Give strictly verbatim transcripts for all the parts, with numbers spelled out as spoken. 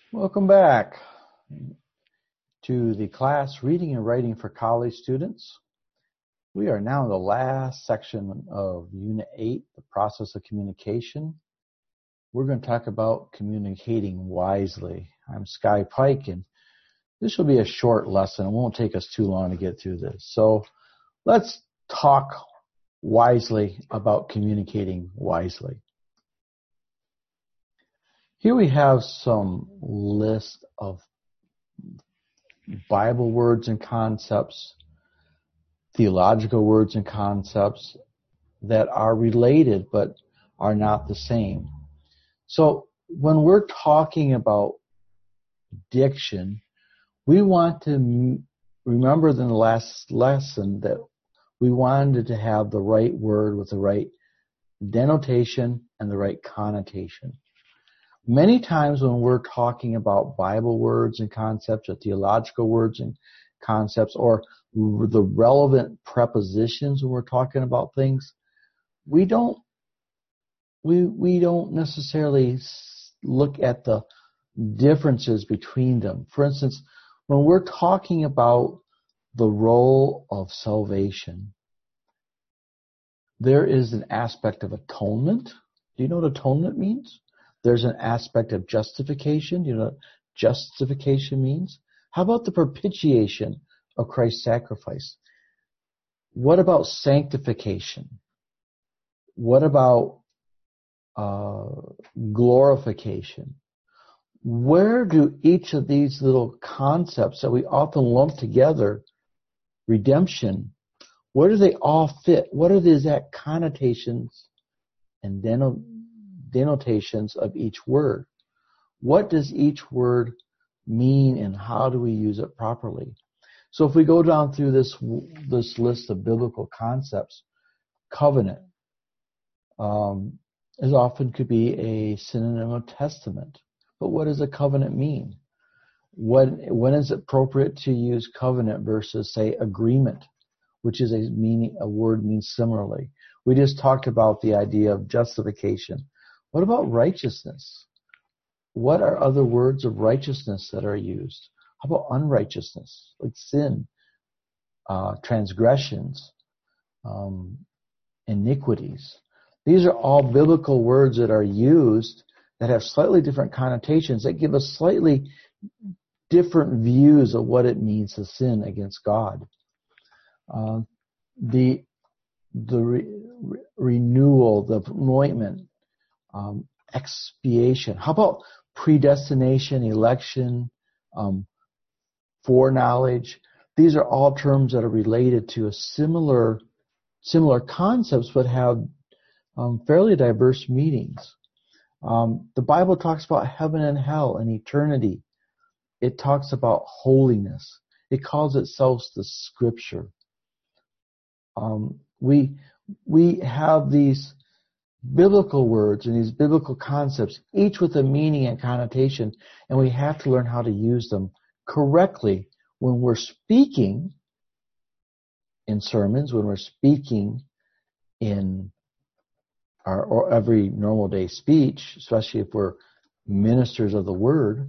Welcome back to the class Reading and Writing for College Students. We are now in the last section of Unit eight, the process of communication. We're going to talk about communicating wisely. I'm Sky Pike, and this will be a short lesson. It won't take us too long to get through this. So let's talk wisely about communicating wisely. Here we have some list of Bible words and concepts, theological words and concepts that are related but are not the same. So when we're talking about diction, we want to remember in the last lesson that we wanted to have the right word with the right denotation and the right connotation. Many times when we're talking about Bible words and concepts or theological words and concepts or the relevant prepositions when we're talking about things, we don't we we don't necessarily look at the differences between them. For instance, when we're talking about the role of salvation, there is an aspect of atonement. Do you know what atonement means? There's an aspect of justification. You know what justification means? How about the propitiation of Christ's sacrifice? What about sanctification? What about uh, glorification? Where do each of these little concepts that we often lump together, redemption, where do they all fit? What are the exact connotations and denotations denotations of each word? What does each word mean and how do we use it properly? So if we go down through this this list of biblical concepts, covenant um, is often could be a synonym of testament. But what does a covenant mean? When, when is it appropriate to use covenant versus, say, agreement, which is a meaning a word means similarly? We just talked about the idea of justification. What about righteousness? What are other words of righteousness that are used? How about unrighteousness, like sin, uh, transgressions, um, iniquities? These are all biblical words that are used that have slightly different connotations, that give us slightly different views of what it means to sin against God. Uh, the the re- re- renewal, the anointment, Um, expiation. How about predestination, election, um, foreknowledge? These are all terms that are related to a similar, similar concepts, but have um, fairly diverse meanings. Um, the Bible talks about heaven and hell and eternity. It talks about holiness. It calls itself the Scripture. Um, we we have these biblical words and these biblical concepts, each with a meaning and connotation, and we have to learn how to use them correctly when we're speaking in sermons, when we're speaking in our or every normal day speech, especially if we're ministers of the word,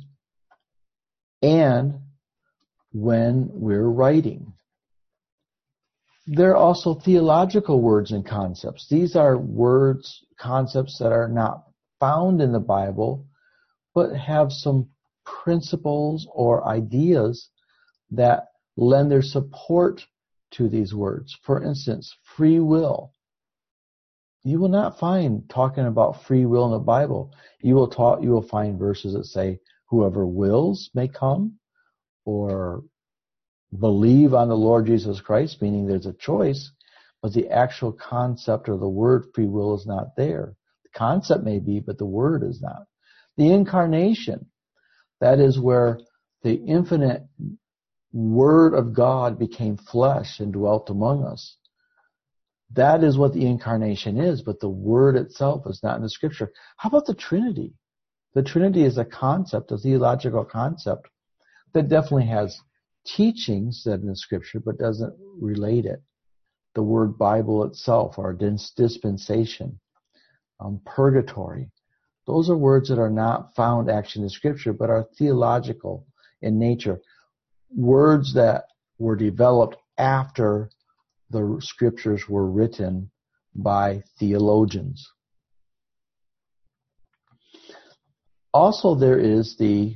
and when we're writing. There are also theological words and concepts. These are words, concepts that are not found in the Bible, but have some principles or ideas that lend their support to these words. For instance, free will. You will not find talking about free will in the Bible. You will talk, you will find verses that say, whoever wills may come, or believe on the Lord Jesus Christ, meaning there's a choice, but the actual concept or the word free will is not there. The concept may be, but the word is not. The incarnation, that is where the infinite Word of God became flesh and dwelt among us. That is what the incarnation is, but the Word itself is not in the Scripture. How about the Trinity? The Trinity is a concept, a theological concept, that definitely has teachings that in the Scripture, but doesn't relate it. The word Bible itself, or dispensation, um, purgatory. Those are words that are not found actually in Scripture, but are theological in nature. Words that were developed after the Scriptures were written by theologians. Also, there is the,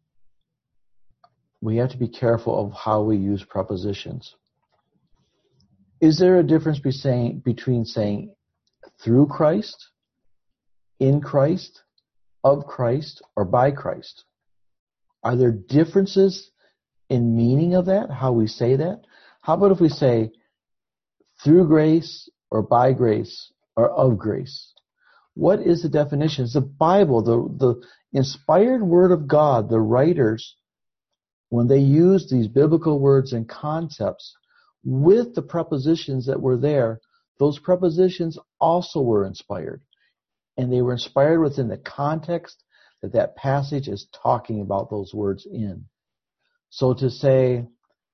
we have to be careful of how we use prepositions. Is there a difference be saying, between saying through Christ, in Christ, of Christ, or by Christ? Are there differences in meaning of that, how we say that? How about if we say through grace, or by grace, or of grace? What is the definition? It's the Bible, the, the inspired Word of God, the writers, when they used these biblical words and concepts with the prepositions that were there, those prepositions also were inspired. And they were inspired within the context that that passage is talking about those words in. So to say,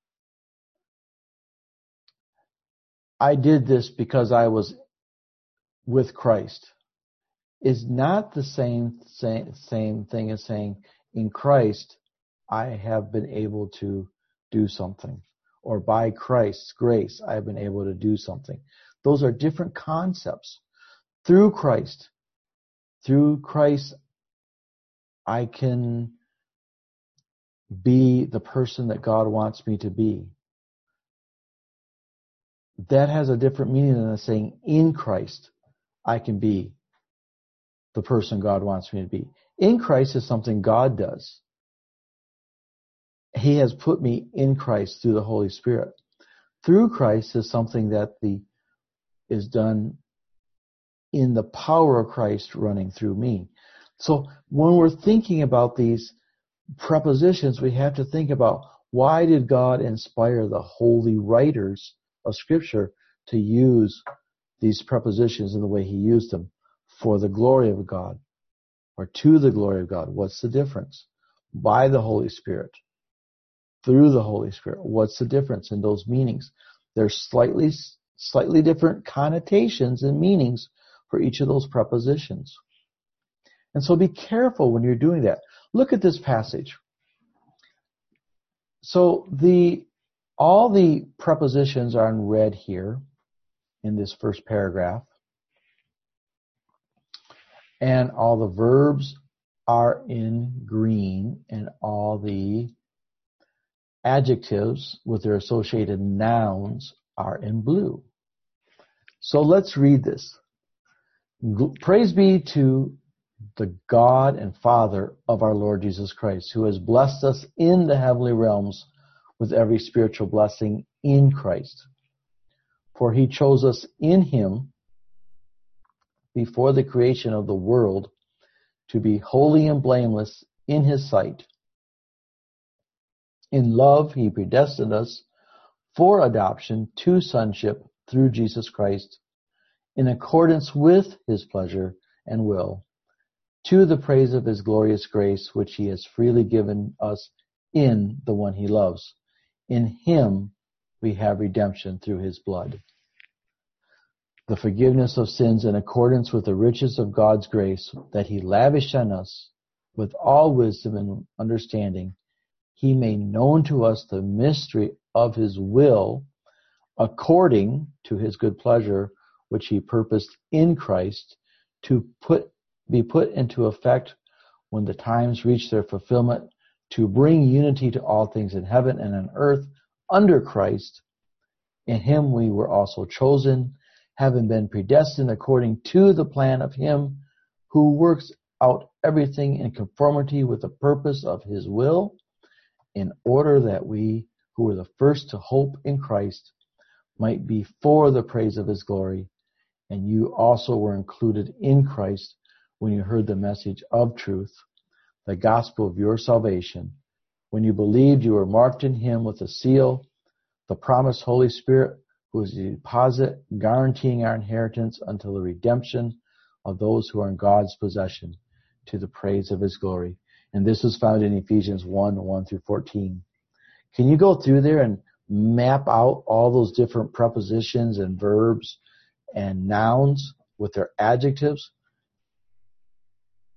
I did this because I was with Christ, is not the same, same, same thing as saying, in Christ, I have been able to do something. Or by Christ's grace, I have been able to do something. Those are different concepts. Through Christ, through Christ, I can be the person that God wants me to be. That has a different meaning than saying, in Christ, I can be the person God wants me to be. In Christ is something God does. He has put me in Christ through the Holy Spirit. Through Christ is something that the is done in the power of Christ running through me. So when we're thinking about these prepositions, we have to think about, why did God inspire the holy writers of Scripture to use these prepositions in the way He used them? For the glory of God, or to the glory of God. What's the difference? By the Holy Spirit, through the Holy Spirit. What's the difference in those meanings? There's slightly, slightly different connotations and meanings for each of those prepositions. And so be careful when you're doing that. Look at this passage. So the all the prepositions are in red here in this first paragraph. And all the verbs are in green, and all the adjectives with their associated nouns are in blue. So let's read this. Praise be to the God and Father of our Lord Jesus Christ, who has blessed us in the heavenly realms with every spiritual blessing in Christ. For He chose us in Him before the creation of the world to be holy and blameless in His sight. In love, He predestined us for adoption to sonship through Jesus Christ, in accordance with His pleasure and will, to the praise of His glorious grace, which He has freely given us in the one He loves. In Him we have redemption through His blood, the forgiveness of sins in accordance with the riches of God's grace that He lavished on us with all wisdom and understanding. He made known to us the mystery of His will according to His good pleasure, which He purposed in Christ to put be put into effect when the times reach their fulfillment, to bring unity to all things in heaven and on earth under Christ. In Him we were also chosen, having been predestined according to the plan of Him who works out everything in conformity with the purpose of His will, in order that we who were the first to hope in Christ might be for the praise of His glory. And you also were included in Christ when you heard the message of truth, the gospel of your salvation. When you believed, you were marked in Him with a seal, the promised Holy Spirit, who is the deposit guaranteeing our inheritance until the redemption of those who are in God's possession, to the praise of His glory. And this is found in Ephesians one, one through fourteen. Can you go through there and map out all those different prepositions and verbs and nouns with their adjectives?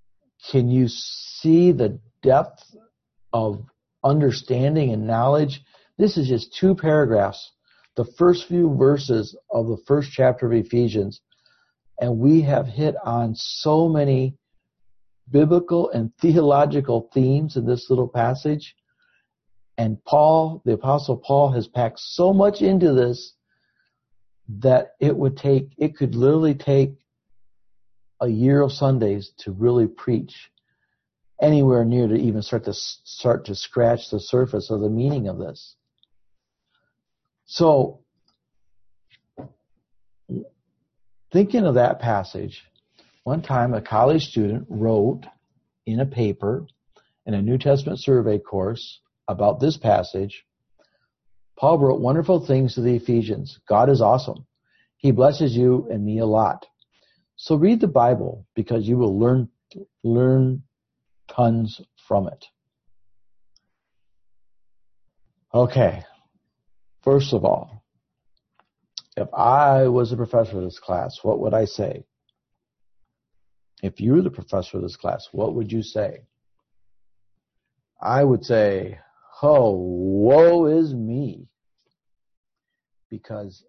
Can you see the depth of understanding and knowledge? This is just two paragraphs, the first few verses of the first chapter of Ephesians, and we have hit on so many biblical and theological themes in this little passage. And Paul, the Apostle Paul, has packed so much into this that it would take, it could literally take a year of Sundays to really preach anywhere near to even start to start to scratch the surface of the meaning of this. So, thinking of that passage, one time a college student wrote in a paper in a New Testament survey course about this passage. Paul wrote wonderful things to the Ephesians. God is awesome. He blesses you and me a lot. So read the Bible because you will learn learn tons from it. Okay. First of all, if I was a professor of this class, what would I say? If you were the professor of this class, what would you say? I would say, oh, woe is me. Because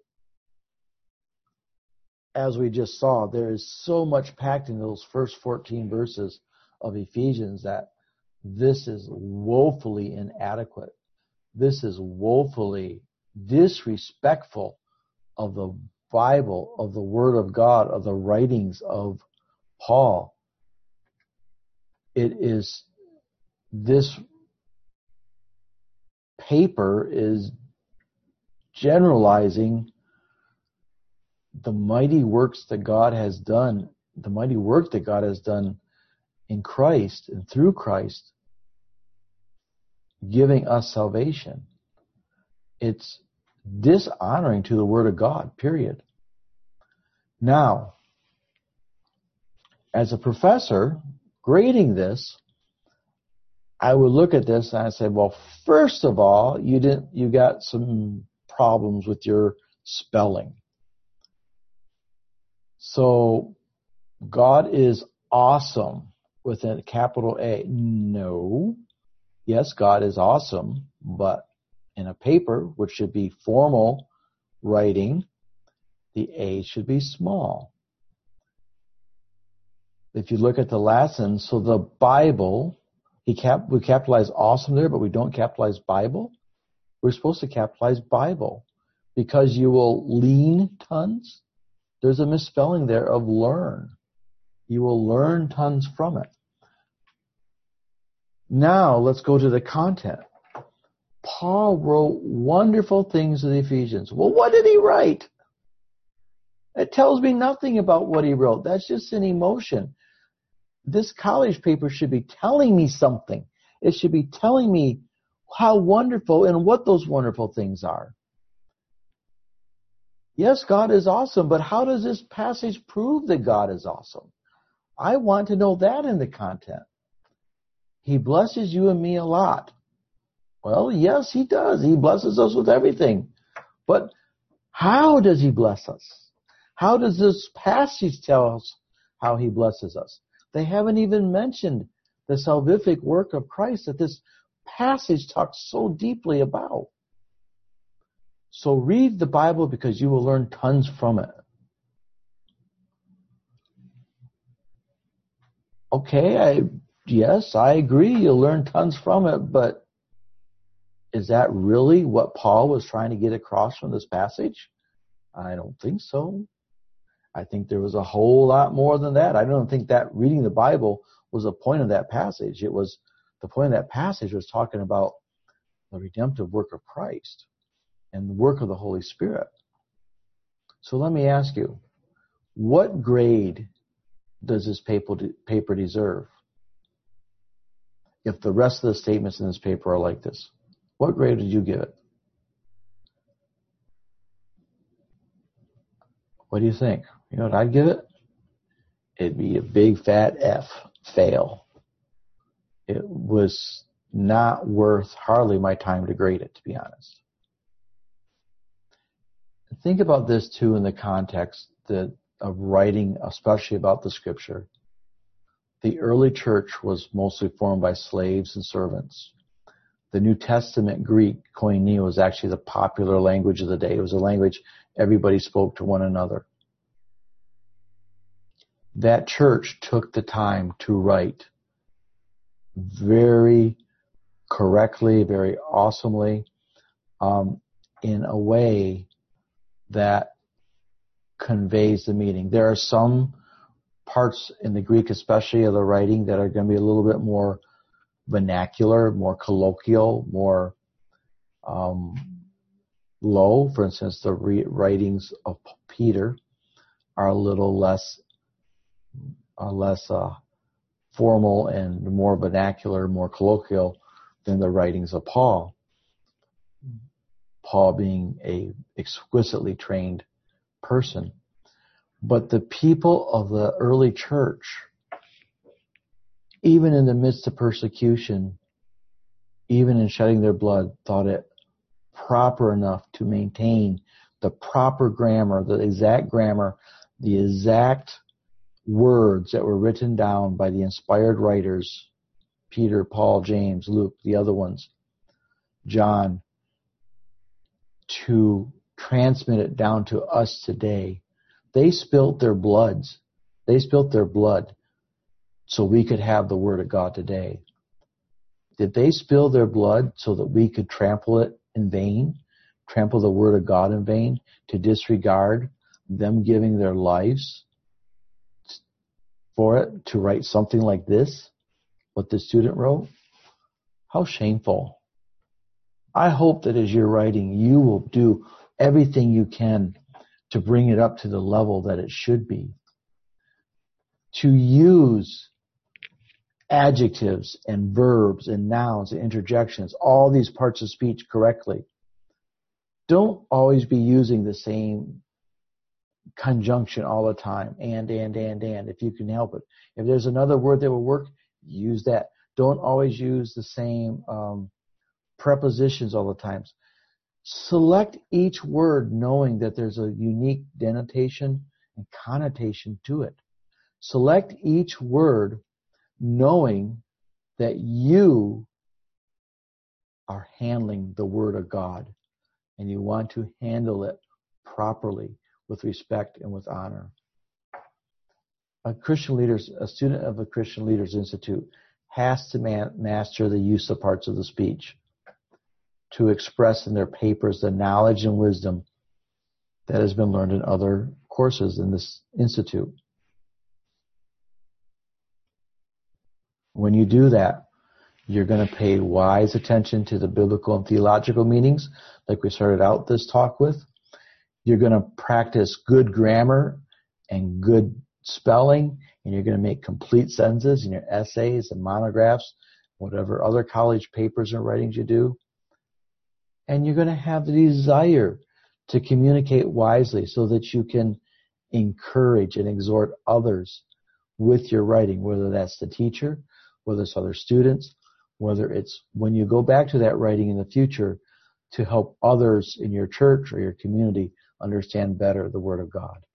as we just saw, there is so much packed in those first fourteen verses of Ephesians that this is woefully inadequate. This is woefully disrespectful of the Bible, of the Word of God, of the writings of Paul. It is, this paper is generalizing the mighty works that God has done, the mighty work that God has done in Christ and through Christ, giving us salvation. It's dishonoring to the Word of God, period. Now, as a professor grading this, I would look at this and I'd say, well, first of all, you didn't, you got some problems with your spelling. So, God is awesome with a capital A. No. Yes, God is awesome, but in a paper, which should be formal writing, the A should be small. If you look at the last sentence, so the Bible, he cap, we capitalize awesome there, but we don't capitalize Bible. We're supposed to capitalize Bible because you will lean tons. There's a misspelling there of learn. You will learn tons from it. Now, let's go to the content. Paul wrote wonderful things to the Ephesians. Well, what did he write? It tells me nothing about what he wrote. That's just an emotion. This college paper should be telling me something. It should be telling me how wonderful and what those wonderful things are. Yes, God is awesome, but how does this passage prove that God is awesome? I want to know that in the content. He blesses you and me a lot. Well, yes, he does. He blesses us with everything. But how does he bless us? How does this passage tell us how he blesses us? They haven't even mentioned the salvific work of Christ that this passage talks so deeply about. So read the Bible because you will learn tons from it. Okay, I yes, I agree. You'll learn tons from it, but is that really what Paul was trying to get across from this passage? I don't think so. I think there was a whole lot more than that. I don't think that reading the Bible was the point of that passage. It was, the point of that passage was talking about the redemptive work of Christ and the work of the Holy Spirit. So let me ask you, what grade does this paper paper deserve? If the rest of the statements in this paper are like this, what grade did you give it? What do you think? You know what I'd give it? It'd be a big fat F, fail. It was not worth hardly my time to grade it, to be honest. Think about this too in the context that, of writing, especially about the Scripture. the early church was mostly formed by slaves and servants. The New Testament Greek, koinonia, was actually the popular language of the day. It was a language everybody spoke to one another. That church took the time to write very correctly, very awesomely, um, in a way that conveys the meaning. There are some parts in the Greek, especially of the writing, that are going to be a little bit more vernacular, more colloquial, more um, low. For instance, the re- writings of Peter are a little less, uh, less uh, formal and more vernacular, more colloquial than the writings of Paul. Paul being a exquisitely trained person. But the people of the early church, even in the midst of persecution, even in shedding their blood, thought it proper enough to maintain the proper grammar, the exact grammar, the exact words that were written down by the inspired writers, Peter, Paul, James, Luke, the other ones, John, to transmit it down to us today. They spilt their bloods. They spilt their blood so we could have the Word of God today. Did they spill their blood so that we could trample it in vain, trample the Word of God in vain, to disregard them giving their lives for it, to write something like this, what the student wrote? How shameful. I hope that as you're writing, you will do everything you can to bring it up to the level that it should be. To use adjectives and verbs and nouns and interjections, all these parts of speech correctly. Don't always be using the same conjunction all the time. And, and, and, and, if you can help it. If there's another word that will work, use that. Don't always use the same um, prepositions all the time. Select each word knowing that there's a unique denotation and connotation to it. Select each word knowing that you are handling the Word of God and you want to handle it properly with respect and with honor. A Christian leaders, a student of the Christian Leaders Institute has to man, master the use of parts of the speech to express in their papers the knowledge and wisdom that has been learned in other courses in this institute. When you do that, you're going to pay wise attention to the biblical and theological meanings, like we started out this talk with. You're going to practice good grammar and good spelling, and you're going to make complete sentences in your essays and monographs, whatever other college papers and writings you do. And you're going to have the desire to communicate wisely so that you can encourage and exhort others with your writing, whether that's the teacher, whether it's other students, whether it's when you go back to that writing in the future to help others in your church or your community understand better the Word of God.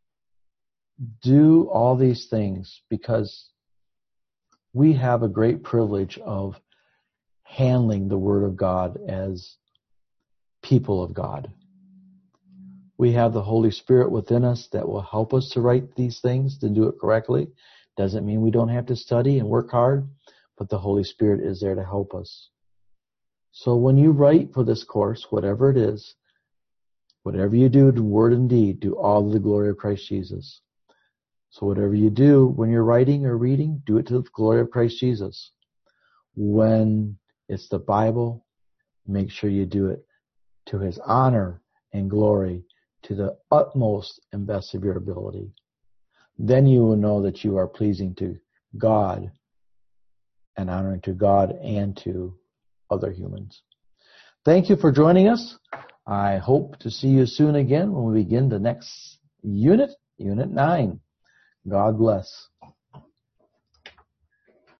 Do all these things because we have a great privilege of handling the Word of God as people of God. We have the Holy Spirit within us that will help us to write these things, to do it correctly. Doesn't mean we don't have to study and work hard, but the Holy Spirit is there to help us. So when you write for this course, whatever it is, whatever you do in word and deed, do all to the glory of Christ Jesus. So whatever you do when you're writing or reading, do it to the glory of Christ Jesus. When it's the Bible, make sure you do it to His honor and glory, to the utmost and best of your ability. Then you will know that you are pleasing to God and honoring to God and to other humans. Thank you for joining us. I hope to see you soon again when we begin the next unit, Unit nine. God bless.